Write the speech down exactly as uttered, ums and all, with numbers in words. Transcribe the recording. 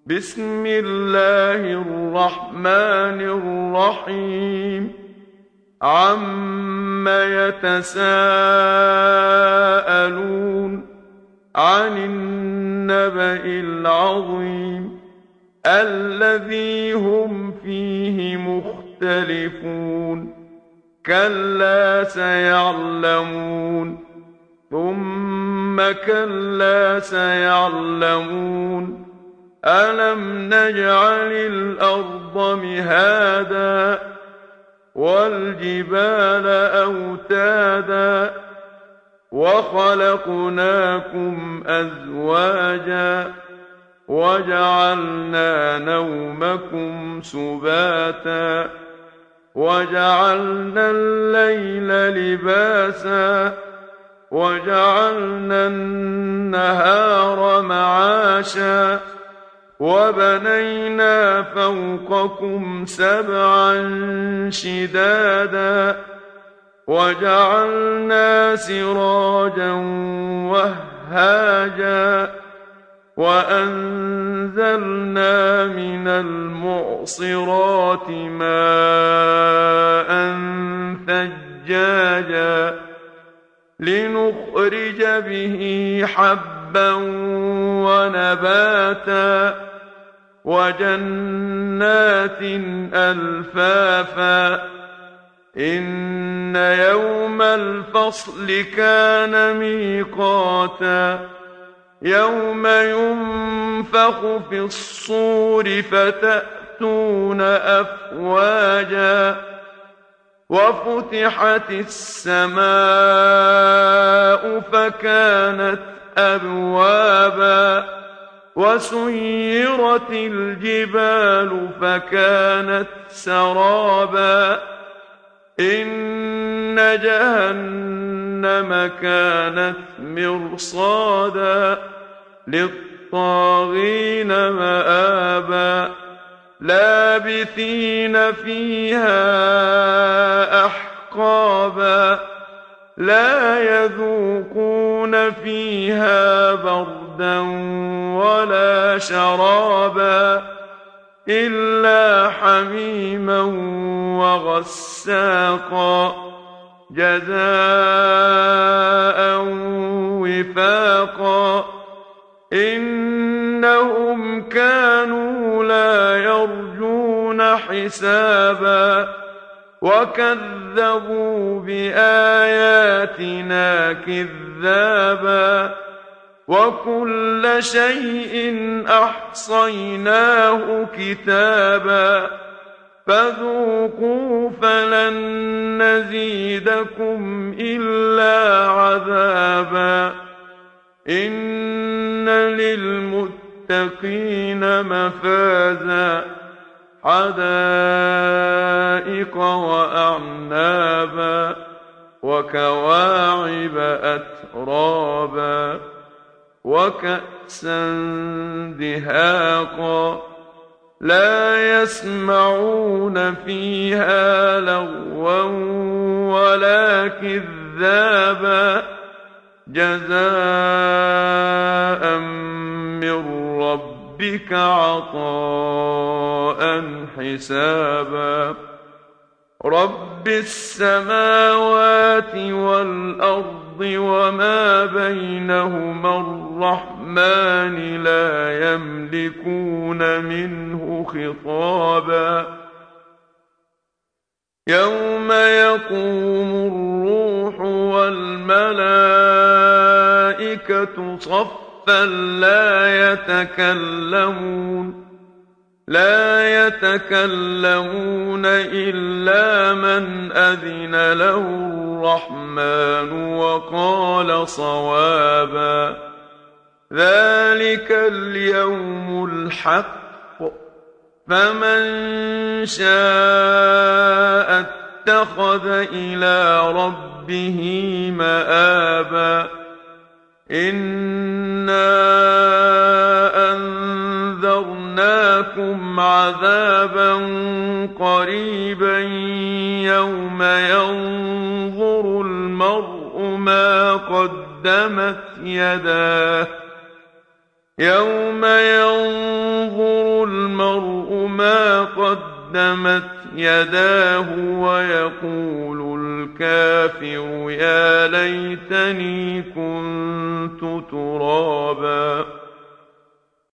بسم الله الرحمن الرحيم عم يتساءلون عن النبأ العظيم الذي هم فيه مختلفون كلا سيعلمون ثم كلا سيعلمون ألم نجعل الأرض مهادا والجبال أوتادا وخلقناكم أزواجا وجعلنا نومكم سباتا وجعلنا الليل لباسا وجعلنا النهار معاشا وبنينا فوقكم سبعا شدادا وجعلنا سراجا وهاجا وأنزلنا من المعصرات ماء ثجاجا لنخرج به حبا ونباتا وجنات ألفافا إن يوم الفصل كان ميقاتا يوم ينفخ في الصور فتأتون أفواجا وفتحت السماء فكانت أبوابا وسيرت الجبال فكانت سرابا إن جهنم كانت مرصادا للطاغين مآبا لابثين فيها أحقابا لا يذوقون فيها بردا ولا شرابا إلا حميما وغساقا جزاء وفاقا إنهم كانوا لا يرجون حسابا وكذبوا بآياتنا كذابا وكل شيء أحصيناه كتابا فذوقوا فلن نزيدكم إلا عذابا إن للمتقين مفازا حدائق وأعنابا وكواعب أترابا وكأسا دهاقا لا يسمعون فيها لغوا ولا كذابا جزاء من ربك عطاء حسابا رب السماوات والأرض وما بينهما الرحمن لا يملكون منه خطابا يوم يقوم الروح والملائكة صفا لا يتكلمون لا يتكلمون إلا من أذن له الرحمن وقال صوابا ذلك اليوم الحق فمن شاء اتخذ إلى ربه مآبا إنا أنذرناكم عذابا قريبا يوم ينظر المرء ما قدمت يداه يوم ينظر المرء ما قدمت يداه ويقول الكافر يا ليتني كنت ترابا